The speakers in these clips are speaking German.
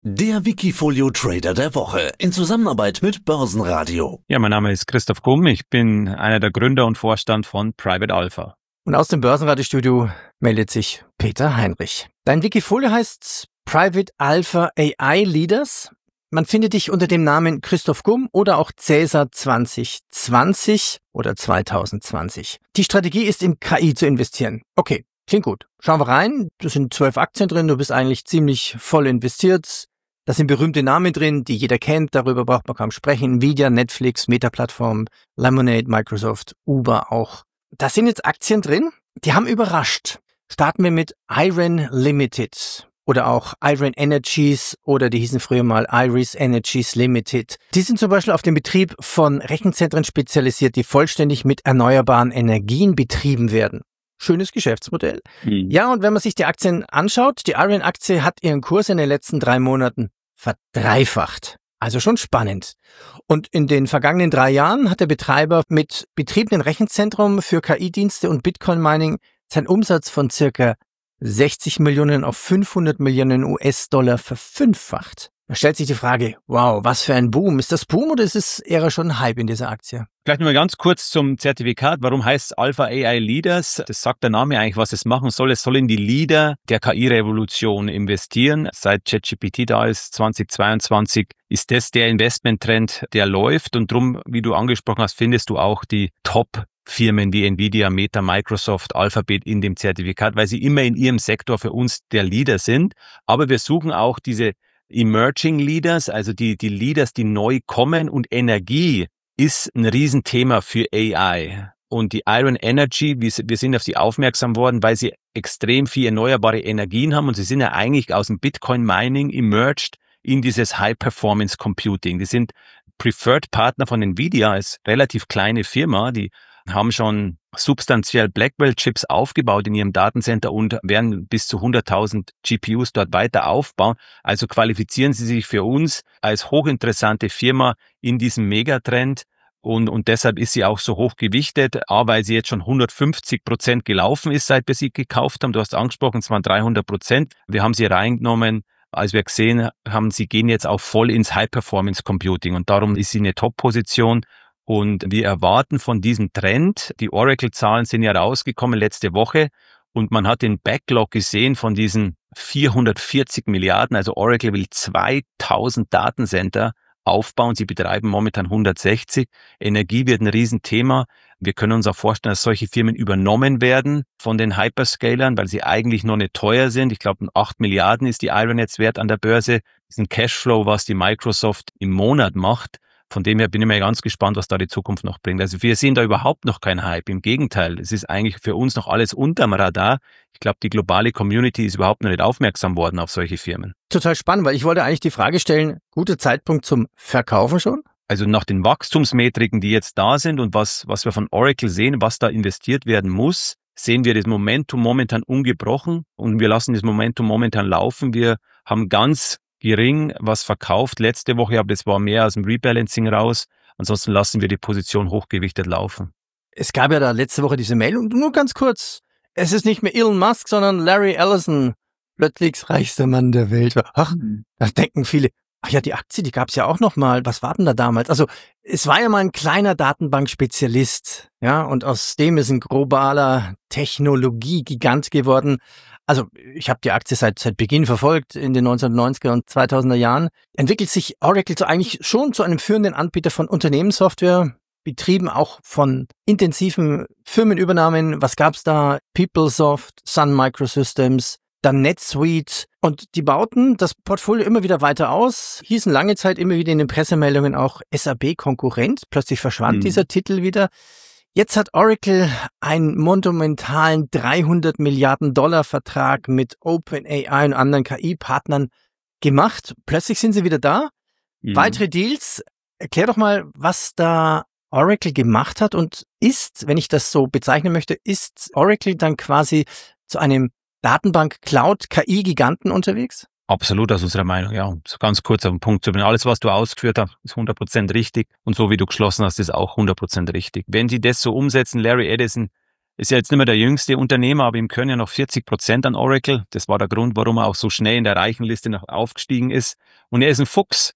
Der Wikifolio Trader der Woche in Zusammenarbeit mit Börsenradio. Ja, mein Name ist Christoph Gumm. Ich bin einer der Gründer und Vorstand von Private Alpha. Und aus dem Börsenradiostudio meldet sich Peter Heinrich. Dein Wikifolio heißt Private Alpha AI Leaders. Man findet dich unter dem Namen Christoph Gumm oder auch Cäsar 2020 oder 2020. Die Strategie ist, in KI zu investieren. Okay, klingt gut. Schauen wir rein. Da sind 12 Aktien drin. Du bist eigentlich ziemlich voll investiert. Da sind berühmte Namen drin, die jeder kennt. Darüber braucht man kaum sprechen. Nvidia, Netflix, Meta-Plattform, Lemonade, Microsoft, Uber auch. Da sind jetzt Aktien drin, die haben überrascht. Starten wir mit Iron Limited oder auch Iron Energies oder die hießen früher mal Iris Energies Limited. Die sind zum Beispiel auf den Betrieb von Rechenzentren spezialisiert, die vollständig mit erneuerbaren Energien betrieben werden. Schönes Geschäftsmodell. Ja, und wenn man sich die Aktien anschaut, die Iron-Aktie hat ihren Kurs in den letzten 3 Monaten verdreifacht. Also schon spannend. Und in den vergangenen 3 Jahren hat der Betreiber mit betriebenen Rechenzentrum für KI-Dienste und Bitcoin-Mining seinen Umsatz von circa 60 Millionen auf 500 Millionen US-Dollar verfünffacht. Da stellt sich die Frage, wow, was für ein Boom. Ist das Boom oder ist es eher schon ein Hype in dieser Aktie? Vielleicht noch mal ganz kurz zum Zertifikat. Warum heißt es Alpha AI Leaders? Das sagt der Name eigentlich, was es machen soll. Es soll in die Leader der KI-Revolution investieren. Seit ChatGPT da ist, 2022, ist das der Investmenttrend, der läuft. Und drum, wie du angesprochen hast, findest du auch die Top-Firmen wie Nvidia, Meta, Microsoft, Alphabet in dem Zertifikat, weil sie immer in ihrem Sektor für uns der Leader sind. Aber wir suchen auch diese Emerging Leaders, also die Leaders, die neu kommen, und Energie ist ein Riesenthema für AI. Und die Iron Energy, wir sind auf sie aufmerksam worden, weil sie extrem viel erneuerbare Energien haben und sie sind ja eigentlich aus dem Bitcoin Mining emerged in dieses High Performance Computing. Die sind Preferred Partner von Nvidia, als relativ kleine Firma, die haben schon substanziell Blackwell-Chips aufgebaut in ihrem Datencenter und werden bis zu 100.000 GPUs dort weiter aufbauen. Also qualifizieren sie sich für uns als hochinteressante Firma in diesem Megatrend. Und deshalb ist sie auch so hoch gewichtet, weil sie jetzt schon 150% gelaufen ist, seit wir sie gekauft haben. Du hast angesprochen, es waren 300%. Wir haben sie reingenommen, als wir gesehen haben, sie gehen jetzt auch voll ins High-Performance-Computing. Und darum ist sie eine Top-Position. Und wir erwarten von diesem Trend, die Oracle-Zahlen sind ja rausgekommen letzte Woche und man hat den Backlog gesehen von diesen 440 Milliarden, also Oracle will 2000 Datencenter aufbauen, sie betreiben momentan 160. Energie wird ein Riesenthema. Wir können uns auch vorstellen, dass solche Firmen übernommen werden von den Hyperscalern, weil sie eigentlich noch nicht teuer sind. Ich glaube, 8 Milliarden ist die Iron jetzt wert an der Börse. Das ist ein Cashflow, was die Microsoft im Monat macht. Von dem her bin ich mir ganz gespannt, was da die Zukunft noch bringt. Also wir sehen da überhaupt noch keinen Hype. Im Gegenteil, es ist eigentlich für uns noch alles unterm Radar. Ich glaube, die globale Community ist überhaupt noch nicht aufmerksam worden auf solche Firmen. Total spannend, weil ich wollte eigentlich die Frage stellen, guter Zeitpunkt zum Verkaufen schon? Also nach den Wachstumsmetriken, die jetzt da sind und was wir von Oracle sehen, was da investiert werden muss, sehen wir das Momentum momentan ungebrochen und wir lassen das Momentum momentan laufen. Wir haben ganz gering was verkauft letzte Woche, aber das war mehr aus dem Rebalancing raus. Ansonsten lassen wir die Position hochgewichtet laufen. Es gab ja da letzte Woche diese Mail und nur ganz kurz, es ist nicht mehr Elon Musk, sondern Larry Ellison, plötzlich reichster Mann der Welt. Ach, da denken viele, ach ja, die Aktie, die gab's ja auch noch mal. Was war denn da damals? Also es war ja mal ein kleiner Datenbankspezialist, ja, und aus dem ist ein globaler Technologiegigant geworden. Also ich habe die Aktie seit Beginn verfolgt in den 1990er und 2000er Jahren. Entwickelt sich Oracle so eigentlich schon zu einem führenden Anbieter von Unternehmenssoftware, betrieben auch von intensiven Firmenübernahmen. Was gab's da? PeopleSoft, Sun Microsystems, dann NetSuite. Und die bauten das Portfolio immer wieder weiter aus, hießen lange Zeit immer wieder in den Pressemeldungen auch SAP-Konkurrent. Plötzlich verschwand dieser Titel wieder. Jetzt hat Oracle einen monumentalen 300 Milliarden Dollar Vertrag mit OpenAI und anderen KI-Partnern gemacht. Plötzlich sind sie wieder da. Weitere Deals. Erklär doch mal, was da Oracle gemacht hat und ist, wenn ich das so bezeichnen möchte, ist Oracle dann quasi zu einem Datenbank-Cloud-KI-Giganten unterwegs? Absolut, aus unserer Meinung, ja. So ganz kurz auf den Punkt zu bringen. Alles, was du ausgeführt hast, ist 100% richtig. Und so wie du geschlossen hast, ist auch 100% richtig. Wenn sie das so umsetzen, Larry Ellison ist ja jetzt nicht mehr der jüngste Unternehmer, aber ihm gehören ja noch 40% an Oracle. Das war der Grund, warum er auch so schnell in der Reichenliste noch aufgestiegen ist. Und er ist ein Fuchs.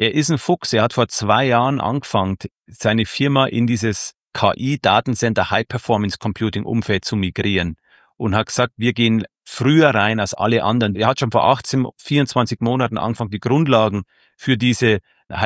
Er hat vor 2 Jahren angefangen, seine Firma in dieses KI-Datencenter High-Performance-Computing-Umfeld zu migrieren und hat gesagt, wir gehen früher rein als alle anderen. Er hat schon vor 24 Monaten angefangen, die Grundlagen für diese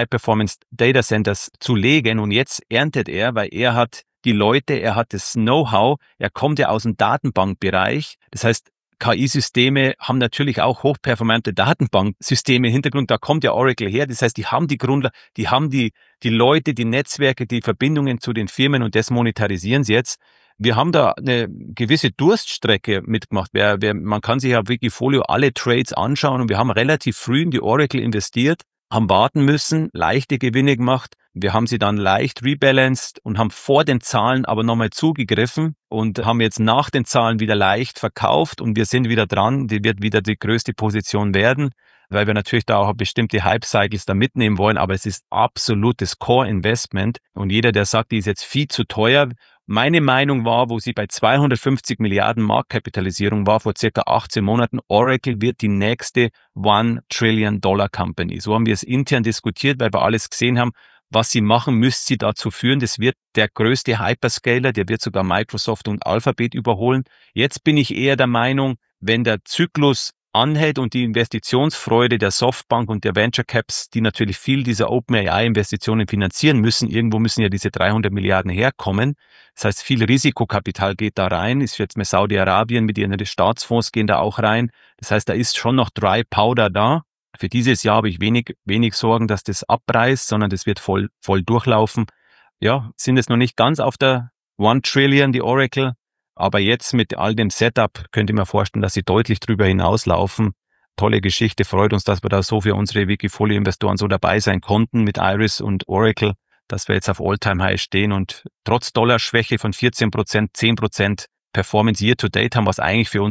High-Performance-Data-Centers zu legen und jetzt erntet er, weil er hat die Leute, er hat das Know-how, er kommt ja aus dem Datenbankbereich. Das heißt, KI-Systeme haben natürlich auch hochperformante Datenbanksysteme im Hintergrund. Da kommt ja Oracle her. Das heißt, die haben die Grundlage, die haben die Leute, die Netzwerke, die Verbindungen zu den Firmen und das monetarisieren sie jetzt. Wir haben da eine gewisse Durststrecke mitgemacht. Man kann sich auf Wikifolio alle Trades anschauen und wir haben relativ früh in die Oracle investiert, haben warten müssen, leichte Gewinne gemacht. Wir haben sie dann leicht rebalanced und haben vor den Zahlen aber nochmal zugegriffen und haben jetzt nach den Zahlen wieder leicht verkauft und wir sind wieder dran. Die wird wieder die größte Position werden, weil wir natürlich da auch bestimmte Hype-Cycles da mitnehmen wollen, aber es ist absolutes Core-Investment und jeder, der sagt, die ist jetzt viel zu teuer. Meine Meinung war, wo sie bei 250 Milliarden Marktkapitalisierung war, vor circa 18 Monaten, Oracle wird die nächste $1 Trillion Company. So haben wir es intern diskutiert, weil wir alles gesehen haben, was sie machen, müsste sie dazu führen. Das wird der größte Hyperscaler, der wird sogar Microsoft und Alphabet überholen. Jetzt bin ich eher der Meinung, wenn der Zyklus anhält und die Investitionsfreude der Softbank und der Venture Caps, die natürlich viel dieser OpenAI-Investitionen finanzieren müssen, irgendwo müssen ja diese 300 Milliarden herkommen. Das heißt, viel Risikokapital geht da rein, ist jetzt mit Saudi-Arabien, mit ihren Staatsfonds gehen da auch rein. Das heißt, da ist schon noch Dry Powder da. Für dieses Jahr habe ich wenig Sorgen, dass das abreißt, sondern das wird voll durchlaufen. Ja, sind es noch nicht ganz auf der 1 Trillion, die Oracle, aber jetzt mit all dem Setup könnte ich mir vorstellen, dass sie deutlich drüber hinauslaufen. Tolle Geschichte, freut uns, dass wir da so für unsere Wikifolio-Investoren so dabei sein konnten mit Iris und Oracle, dass wir jetzt auf All-Time-High stehen und trotz Dollarschwäche von 14%, 10% Performance Year-to-Date haben, was eigentlich für uns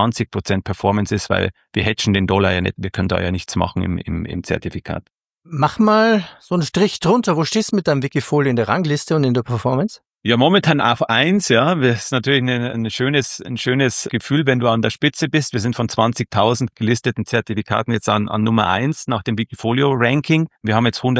25% Performance ist, weil wir hedgen den Dollar ja nicht, wir können da ja nichts machen im Zertifikat. Mach mal so einen Strich drunter. Wo stehst du mit deinem Wikifolio in der Rangliste und in der Performance? Ja, momentan auf 1, ja. Das ist natürlich ein schönes Gefühl, wenn du an der Spitze bist. Wir sind von 20.000 gelisteten Zertifikaten jetzt an Nummer 1 nach dem Wikifolio-Ranking. Wir haben jetzt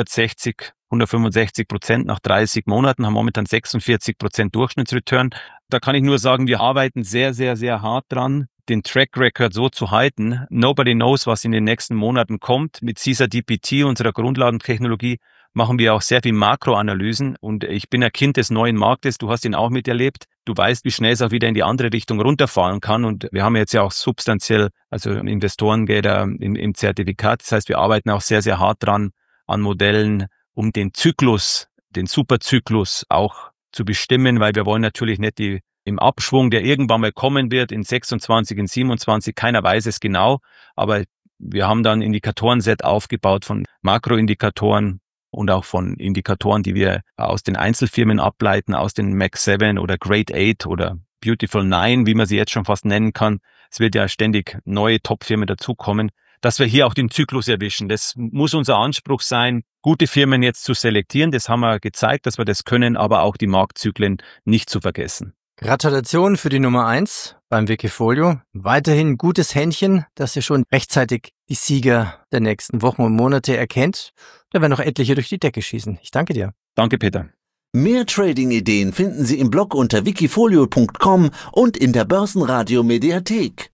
165% nach 30 Monaten, haben momentan 46% Durchschnittsreturn. Da kann ich nur sagen, wir arbeiten sehr, sehr, sehr hart dran, den Track Record so zu halten. Nobody knows, was in den nächsten Monaten kommt. Mit CISA-DPT, unserer Grundlagentechnologie, machen wir auch sehr viel Makroanalysen und ich bin ein Kind des neuen Marktes, du hast ihn auch miterlebt, du weißt, wie schnell es auch wieder in die andere Richtung runterfahren kann und wir haben jetzt ja auch substanziell, also Investorengelder im Zertifikat, das heißt, wir arbeiten auch sehr, sehr hart dran an Modellen, um den Zyklus, den Superzyklus auch zu bestimmen, weil wir wollen natürlich nicht im Abschwung, der irgendwann mal kommen wird, in 26, in 27, keiner weiß es genau, aber wir haben dann ein Indikatorenset aufgebaut von Makroindikatoren, und auch von Indikatoren, die wir aus den Einzelfirmen ableiten, aus den Mac 7 oder Great 8 oder Beautiful 9, wie man sie jetzt schon fast nennen kann. Es wird ja ständig neue Top-Firmen dazukommen, dass wir hier auch den Zyklus erwischen. Das muss unser Anspruch sein, gute Firmen jetzt zu selektieren. Das haben wir gezeigt, dass wir das können, aber auch die Marktzyklen nicht zu vergessen. Gratulation für die Nummer 1 beim Wikifolio. Weiterhin gutes Händchen, dass ihr schon rechtzeitig die Sieger der nächsten Wochen und Monate erkennt. Da werden noch etliche durch die Decke schießen. Ich danke dir. Danke, Peter. Mehr Trading-Ideen finden Sie im Blog unter wikifolio.com und in der Börsenradio Mediathek.